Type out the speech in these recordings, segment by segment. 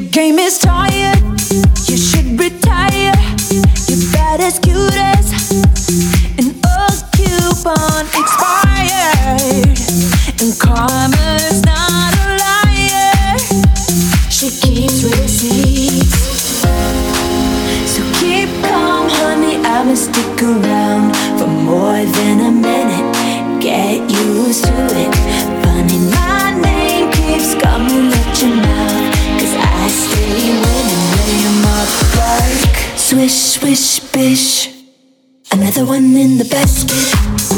game is tired, you should retire. You're bad as cute as an old coupon expired. And karma's not a liar, she keeps receipts. So keep calm, honey, I'ma stick around for more than a minute. Get used to it. Funny, my name keeps coming at your mouth, 'cause I stay winning, lay 'em up like swish, swish, bish. Another one in the basket.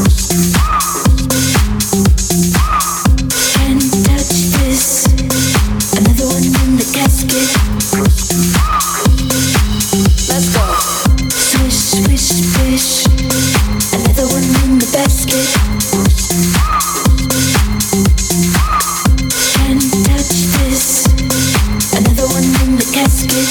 Can't touch this. Another one in the casket. Let's go. Swish, swish, bish. Another one in the basket. Can't touch this. Another one in the casket.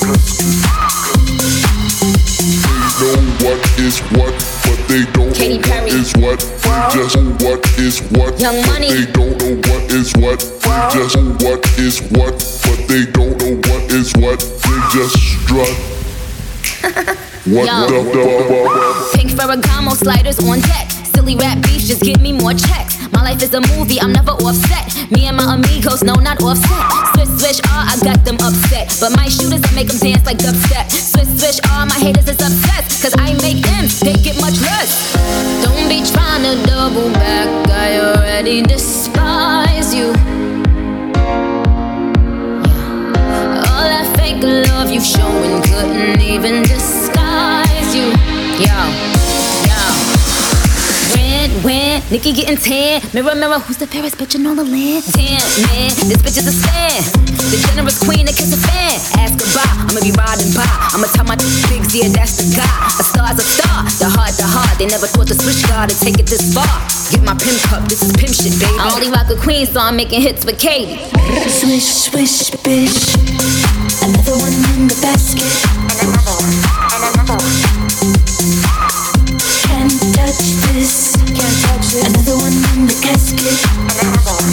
They know what is what, but they don't Katy know Perry. what is what. They just know what is what, Young but Money. they don't know what is what. They just know what is what, but they don't know what is what. They just strut. What the Pink Ferragamo sliders on deck. Silly rap beef, just give me more checks. My life is a movie, I'm never offset. Me and my amigos, no, not offset. Swish, swish, I got them upset. But my shooters, I make them dance like dubstep. Swish, swish, my haters is obsessed. 'Cause I make them, they get much less. Don't be trying to double back, I already despise you. All that fake love you showing couldn't even disguise you. Yo. When Nikki getting tan, mirror, mirror, who's the fairest bitch in all the land? Damn, man, this bitch is a stan. The generous queen that kiss a fan. Ask goodbye, I'ma be riding by. I'ma tell my bigs, yeah, that's the guy. A star's a star, the heart. They never thought the switch guard would take it this far. Get my pimp cup, this is pimp shit, baby. I only rock a queen, so I'm making hits with Katy. Swish, swish, bish. Another one in the basket. And another one. Can't touch this. Can't touch this. Another one in the casket. And another one.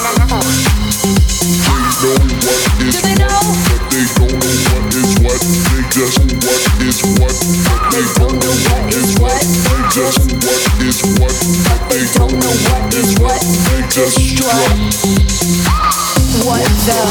They know what is what, but they don't know what is what. They just know what is what, but they don't know what is what. They just know what is what, but they don't know what is what. They just strut. What the?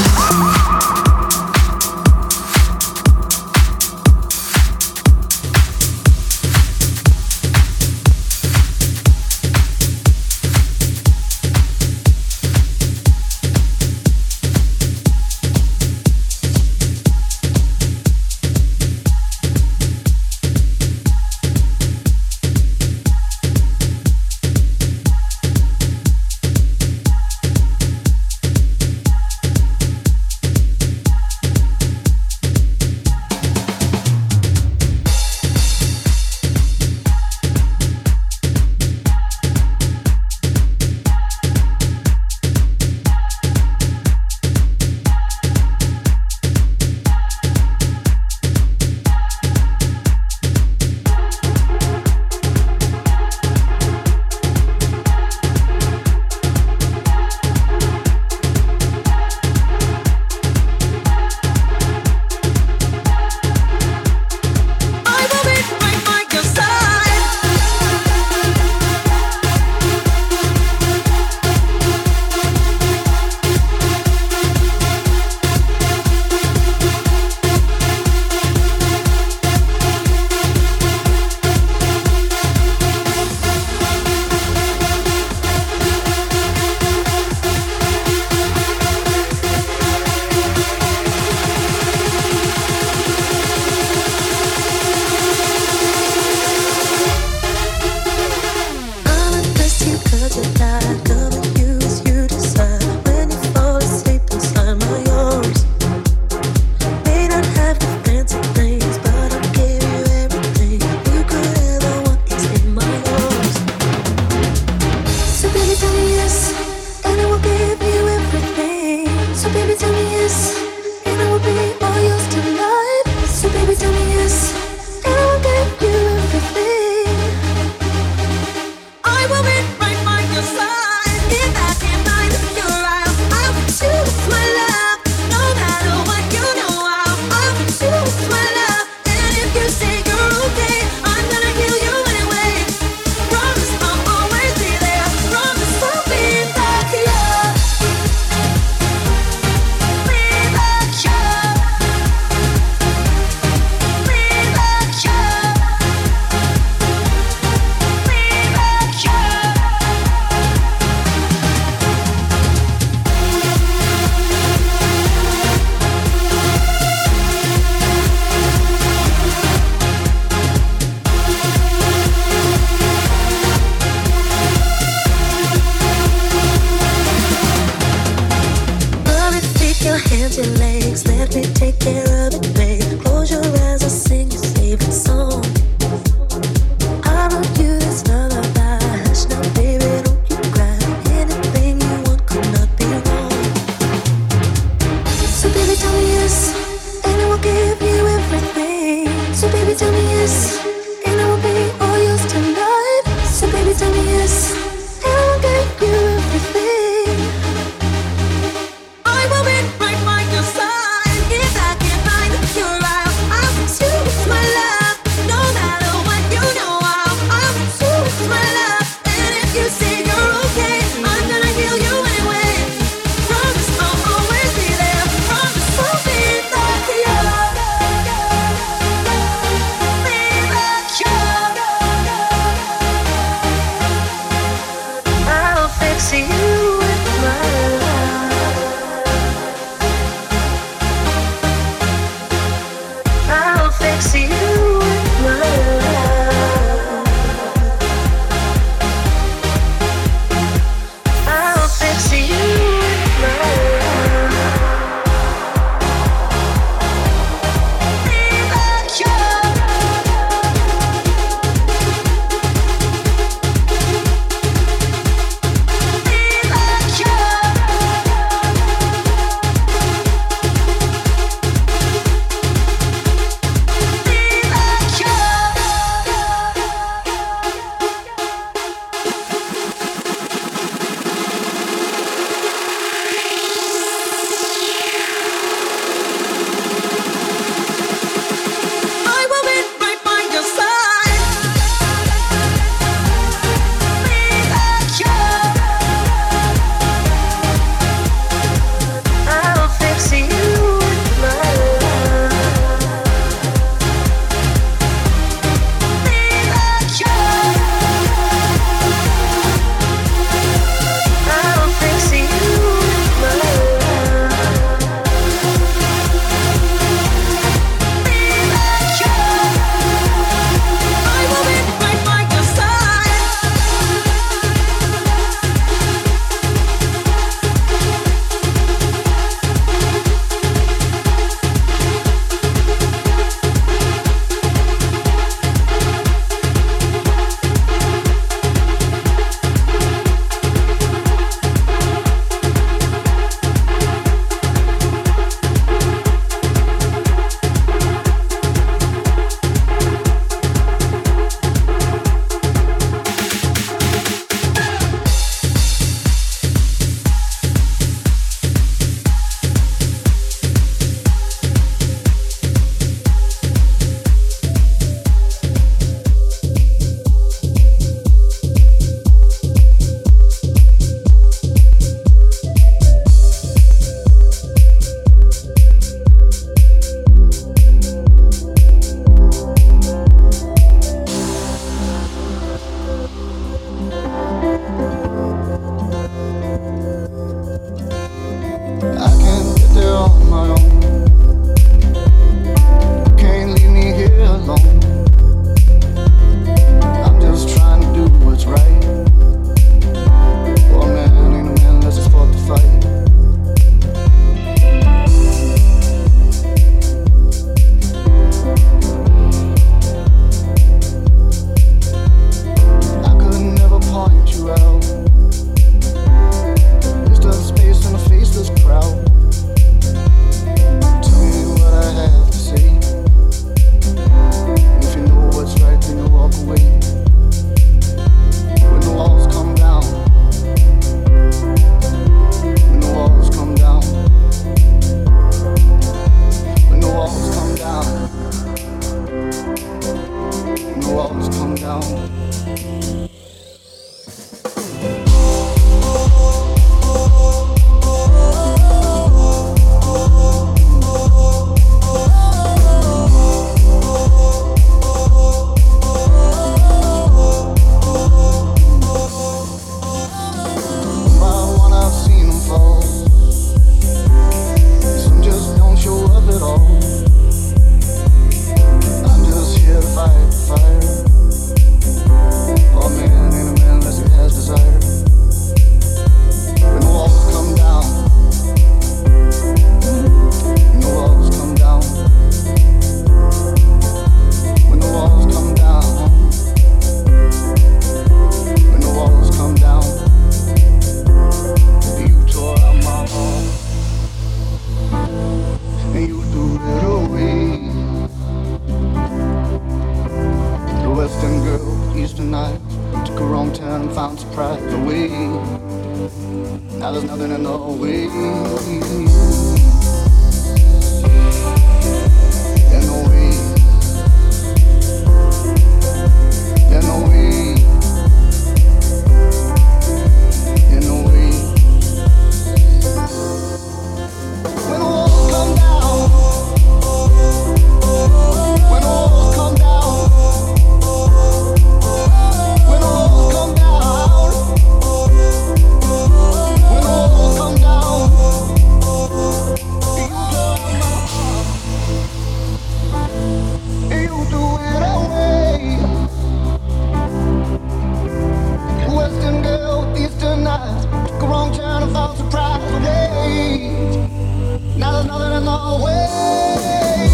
found surprise away. Now there's nothing in the way. In the way. In the way. In the way. When the walls come down. When the walls come down. When the walls come down. When the walls come down. You do it away. Western girl, Eastern eyes. Took a wrong turn and found surprise away. Now there's nothing in the way.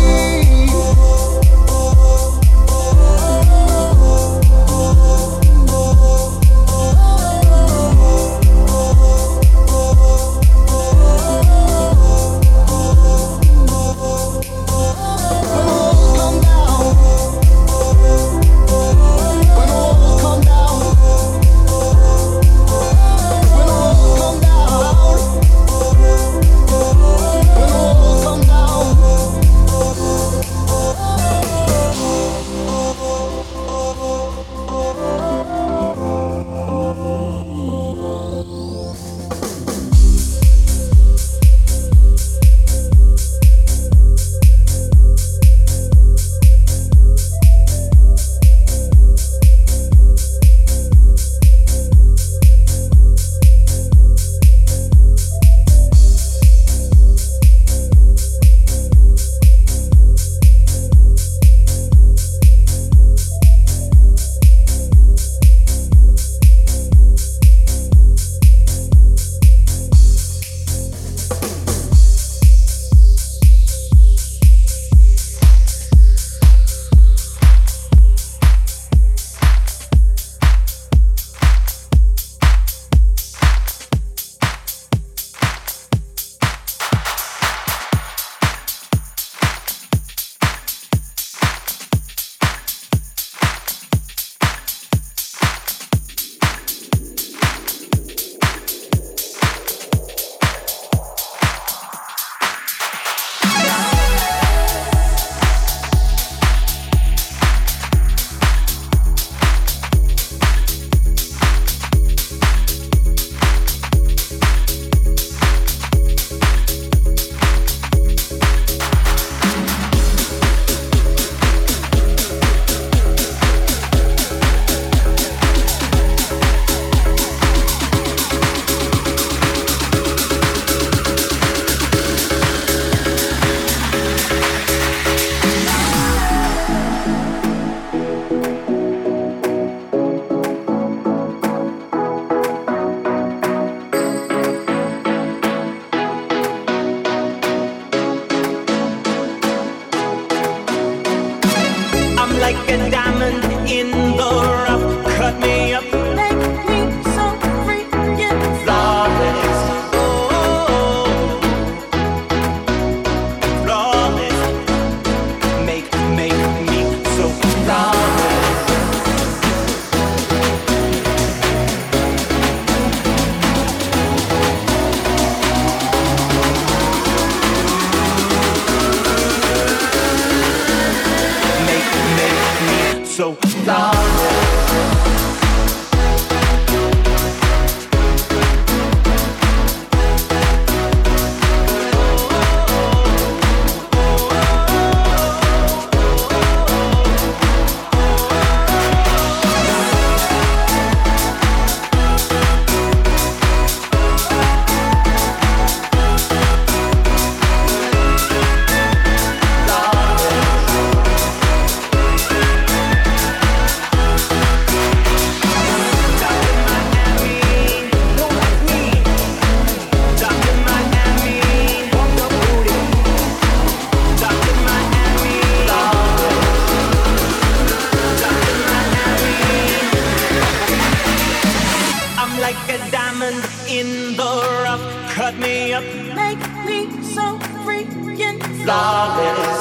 flawless.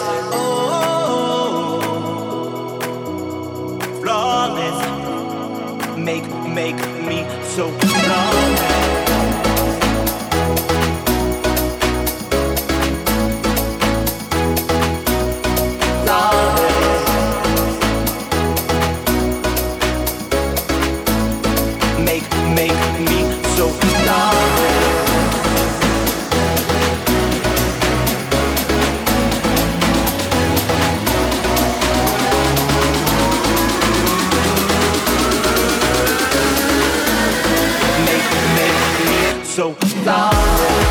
Oh, flawless. Make me so lonely. Make me so lonely. Make me so lonely.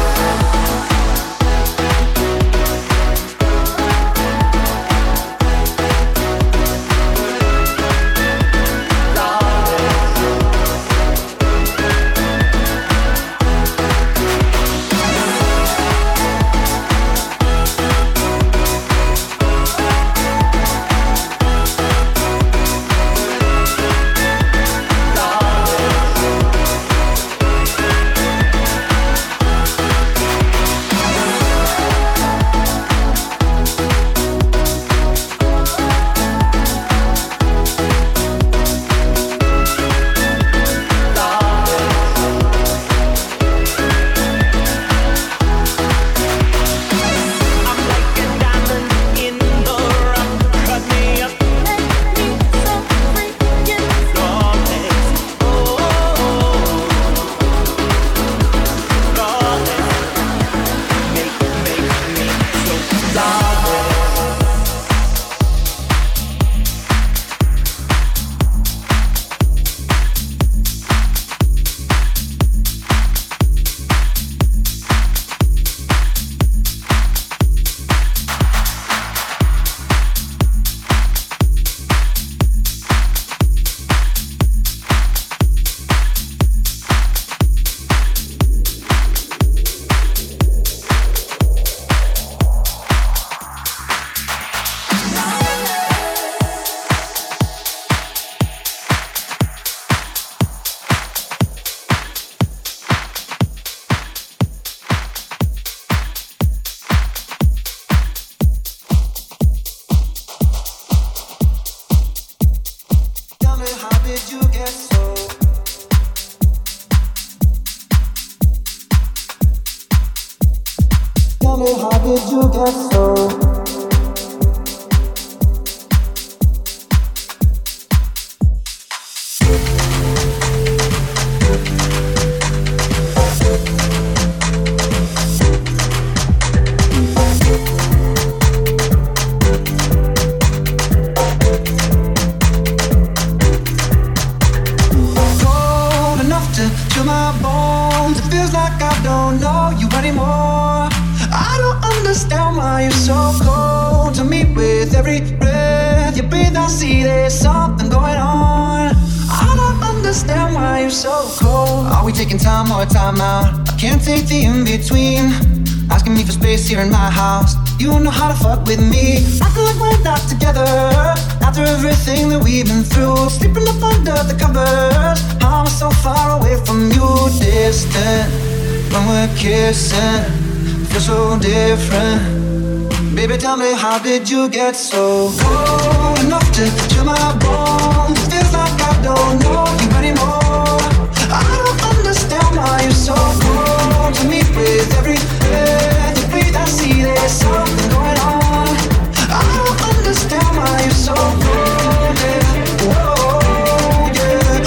Here in my house, you don't know how to fuck with me. I feel like we're not together after everything that we've been through. Sleeping up under the covers, I'm so far away from you. Distant when we're kissing, feel so different. Baby, tell me, how did you get so cold enough to chill my bones? It feels like I don't know you anymore. I don't understand why you're so cold to me. With every breath you breathe, I see there's something going on. I don't understand why you're so cold, yeah. Whoa, yeah,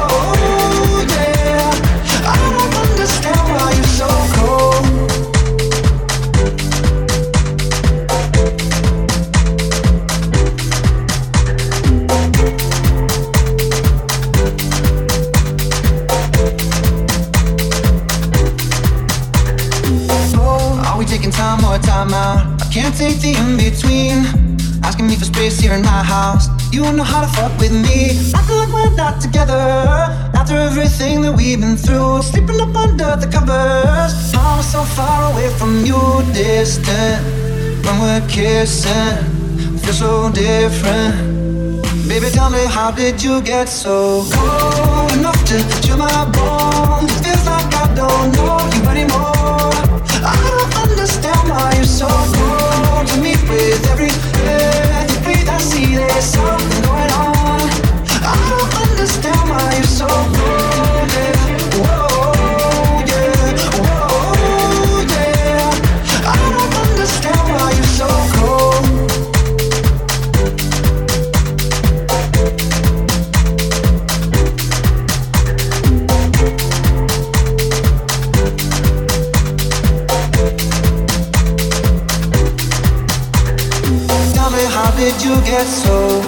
whoa, yeah. I don't understand why you're so cold. Time or time out, I can't take the in-between. Asking me for space here in my house, you don't know how to fuck with me. I feel like we're not together after everything that we've been through. Sleeping up under the covers, I'm so far away from you. Distant when we're kissing, feel so different. Baby, tell me, how did you get so cold enough to chill my bones? It feels like I don't know you anymore. I don't understand why you're so cold to me. With every breath you breathe, I see there's something going on. I don't understand why you're so cold. to get so.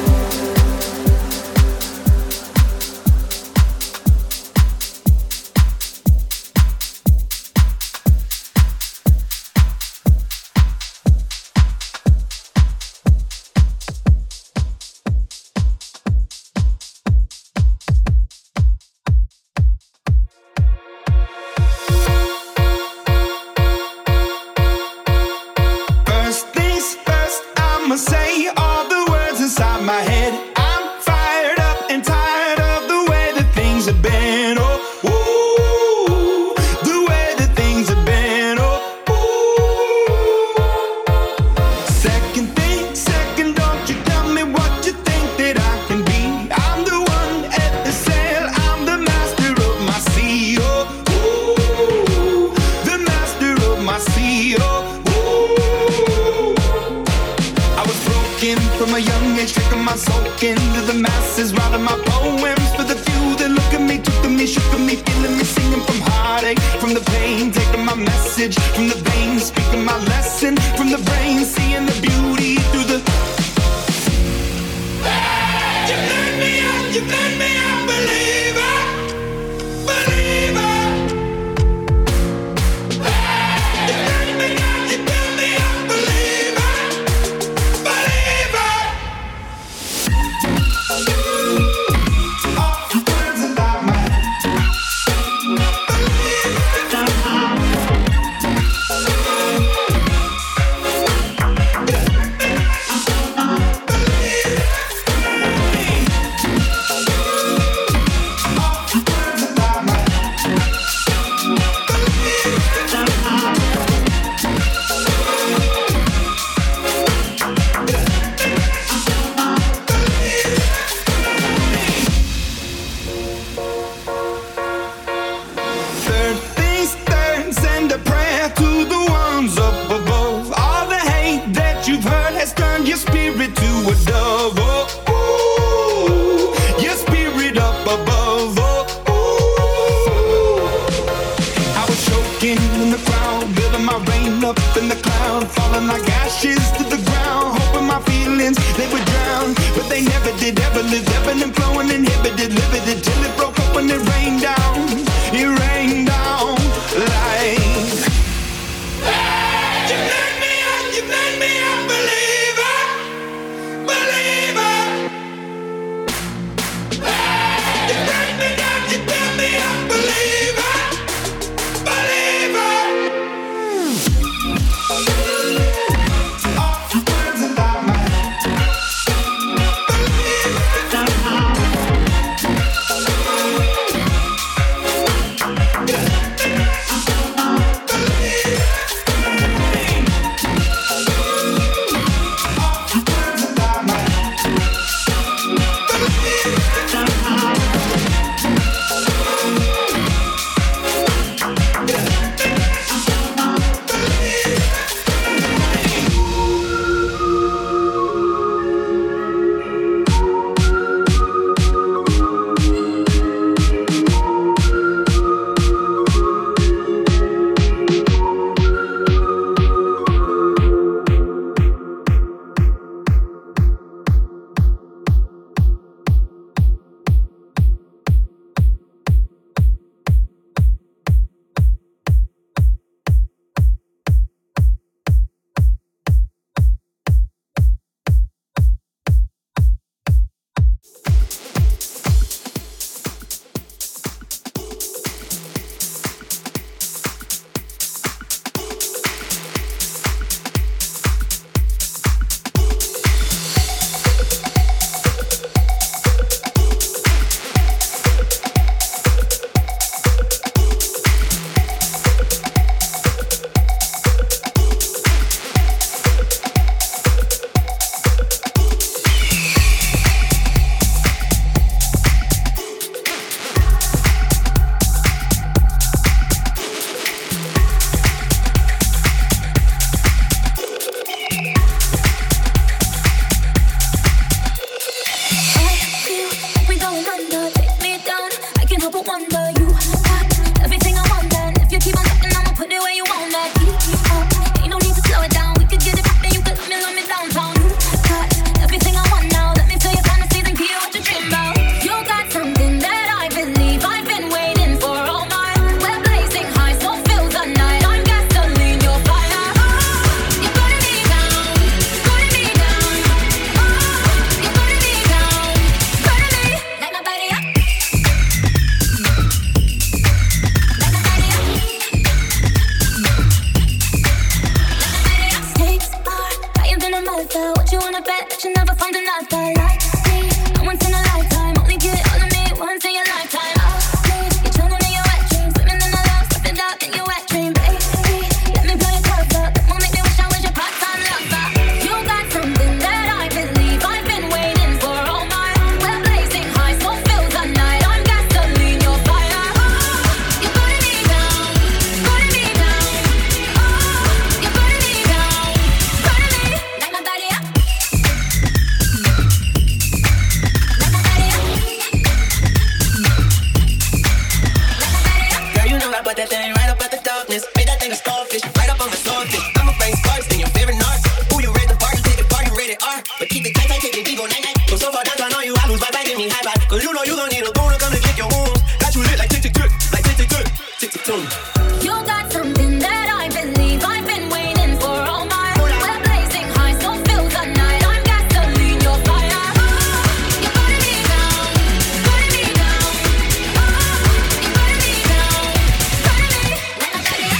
out that thing, right up out the darkness. Made that thing a starfish, right up on my swordfish. I'ma bring sparks in your favorite narc. Who you rate the bar, you take the party rated R. But keep it tight, tight, keep it go night, night. Go so far down, I know you, I lose my vibe, give me high vibe. Cause you know you gon' need a bone to come to kick your wounds. Got you lit like tick, tick, tick, like tick, tick, tick, tick, tick, tick. You got something that I believe I've been waiting for all my life. We're blazing high, so feel the night. I'm gasoline, your fire. You're burning me down, burning me down. You're burning me down, burning me. Let my body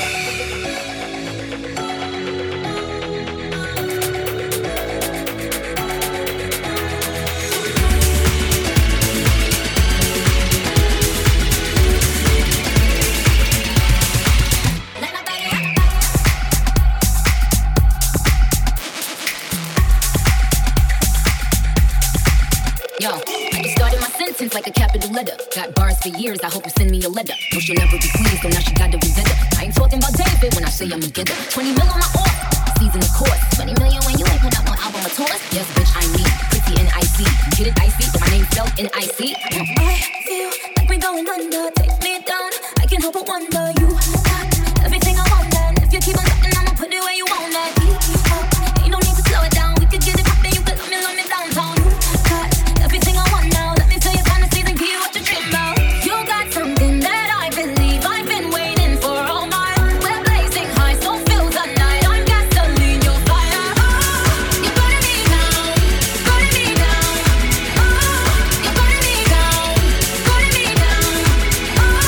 Yo, I just started my sentence like a capital letter. Got bars for years, I hope you send me a letter. But she'll never be pleased, so now she got to revisit. I ain't talking about David when I say I'm a getter. 20 mil on my off, season of course. 20 million when you ain't put out no album or tours. Yes, bitch, I mean, pretty N-I-C. Get it icy, my name spelled N-I-C. I feel like we're going under. Take me down, I can't help but wonder. You got everything I want, and if you keep on talking, I'ma put it where you want that. Keep up, ain't no need to slow it down. We could get it poppin', you could love me downtown. You got everything I want now. Let me tell you fantasies and give you what you dream about. You got something that I believe I've been waiting for all my life. We're blazing high, so feel the night. I'm gasoline, your fire. You're burning me down, burning me down. You're burning me down, burning me down.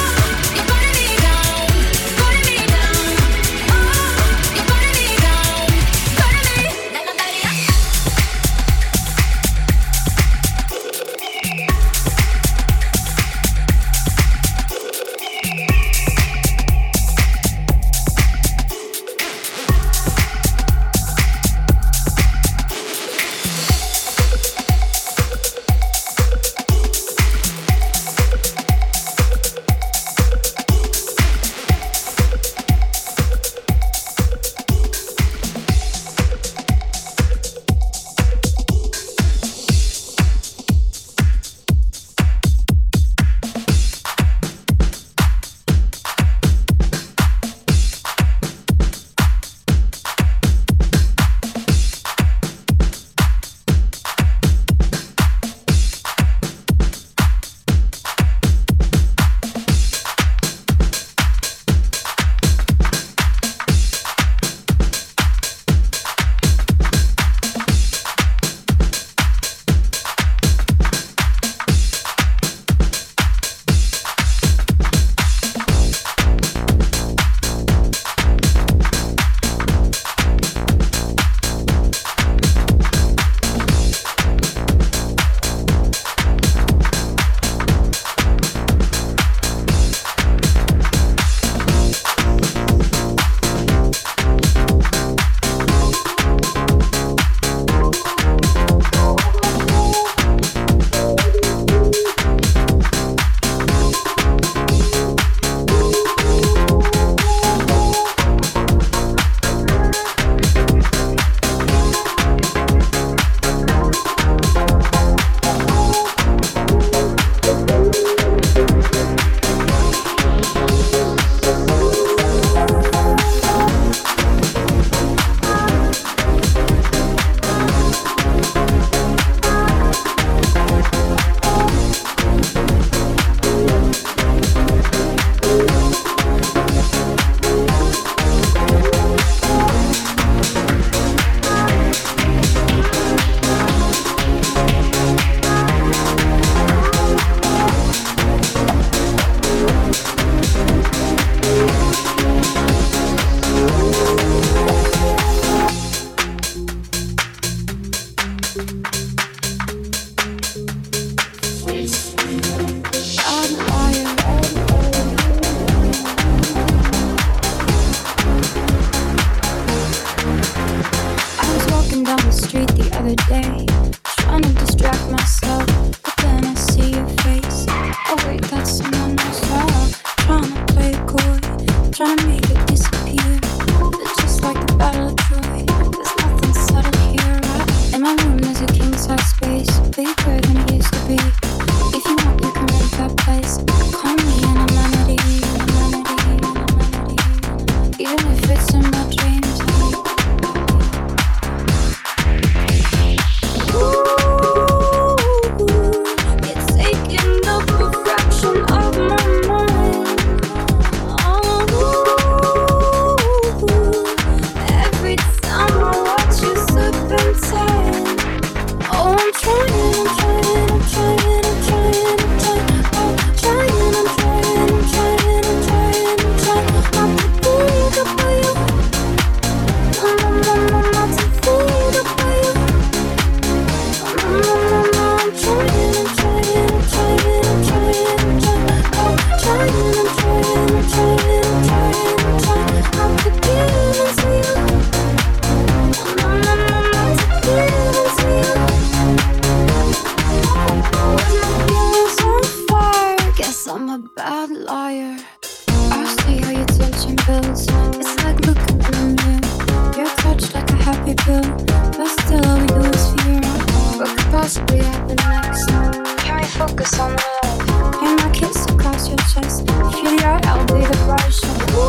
a liar. I see how your tension builds. It's like looking in the mirror. You're touched like a happy pill, but still all we do is fear. What could possibly happen next? Can we focus on the love? Can my kiss across your chest? If you're the art, I'll be the brush.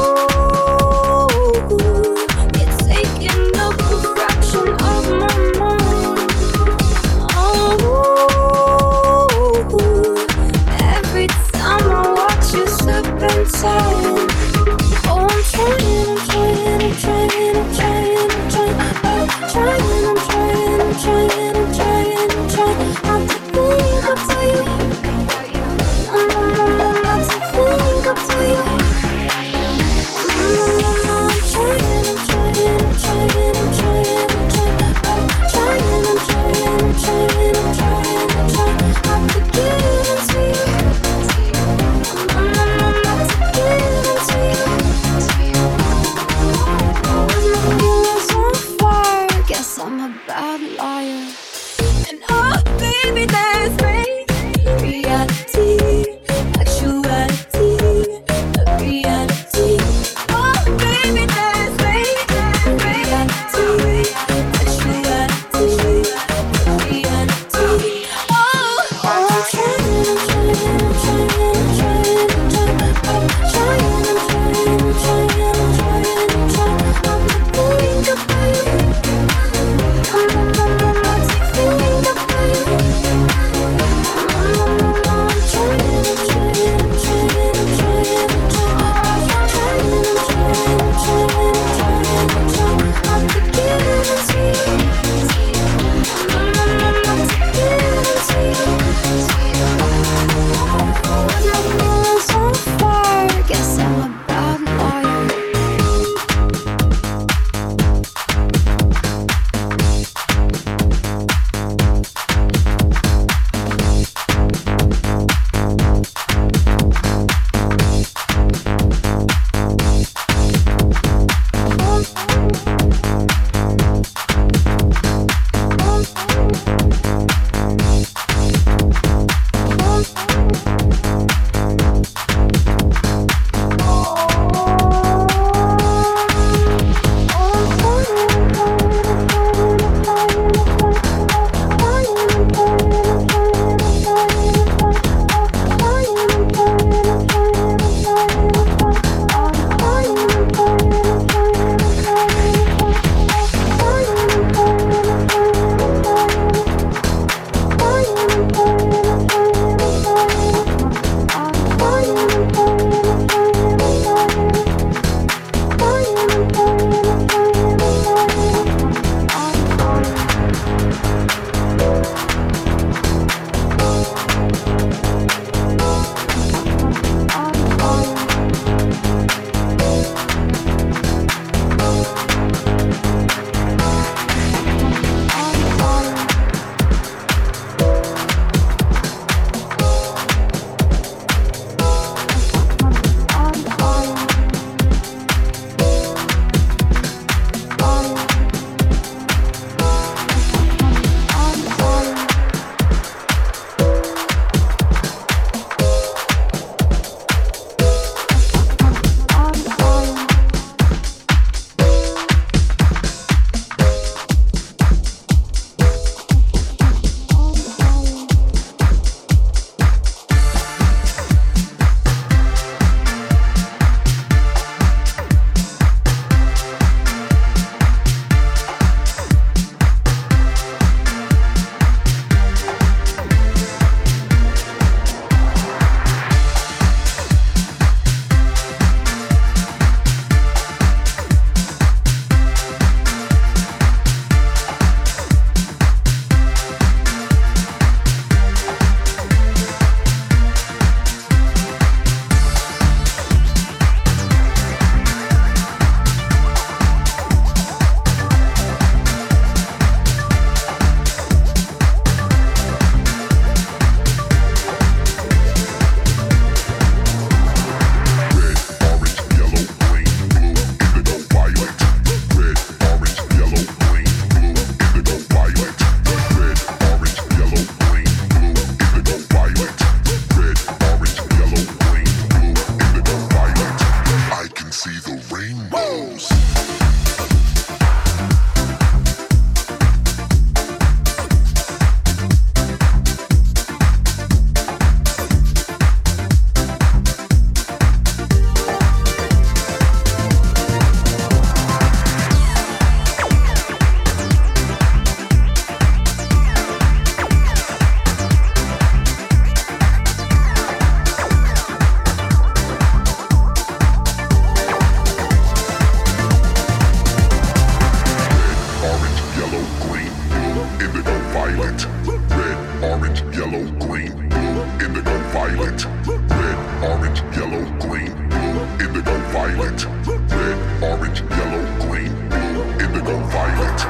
Ooh, it's taking up a fraction of my mind. Every time I watch you slip inside. Oh, I'm trying, I'm trying, I'm trying, I'm trying, I'm trying, I'm trying, I'm trying, I'm trying, I'm trying, I'm trying not to think up to you. Not to think up to you. I'm trying, I'm trying, I'm trying, I'm trying, I'm trying, I'm trying, I'm trying, I'm trying, I'm trying not to give it to you. Not to give violet, red, orange, yellow, green, blue, indigo, violet.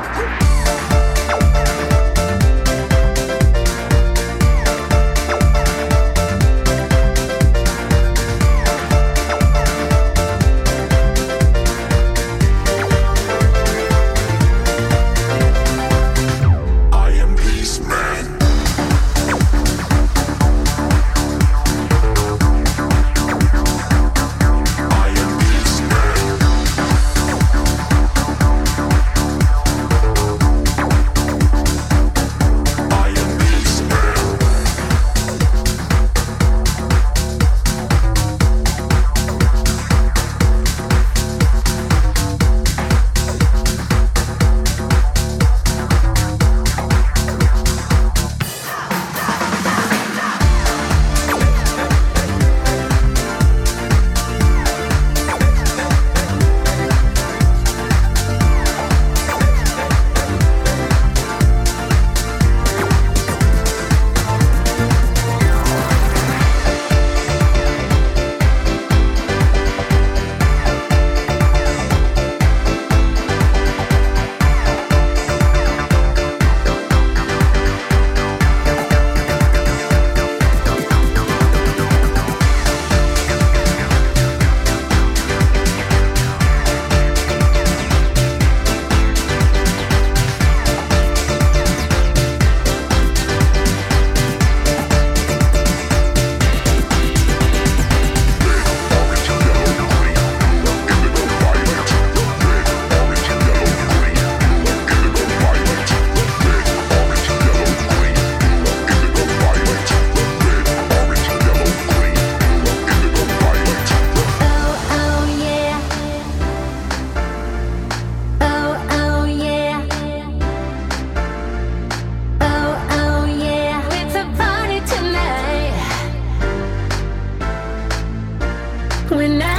When I